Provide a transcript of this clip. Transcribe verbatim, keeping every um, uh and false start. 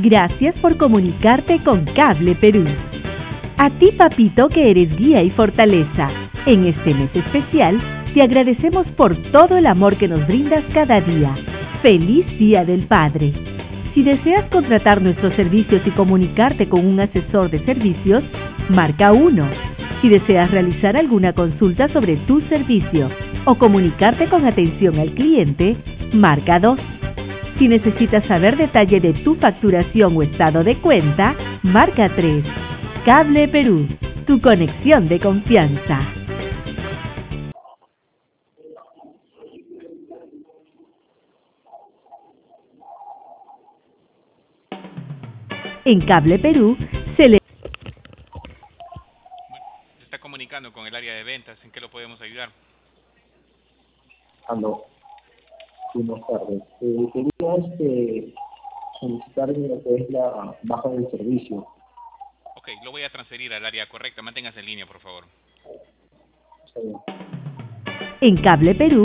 Gracias por comunicarte con Cable Perú. A ti, papito, que eres guía y fortaleza. En este mes especial, te agradecemos por todo el amor que nos brindas cada día. ¡Feliz Día del Padre! Si deseas contratar nuestros servicios y comunicarte con un asesor de servicios, marca uno. Si deseas realizar alguna consulta sobre tu servicio o comunicarte con atención al cliente, marca dos. Si necesitas saber detalle de tu facturación o estado de cuenta, marca tres. Cable Perú, tu conexión de confianza. En Cable Perú se le... Se está comunicando con el área de ventas. ¿En qué lo podemos ayudar? Aló, buenas tardes. Eh, quería este, solicitar lo que es la baja del servicio. Ok, lo voy a transferir al área correcta. Manténgase en línea, por favor. Está bien. En Cable Perú.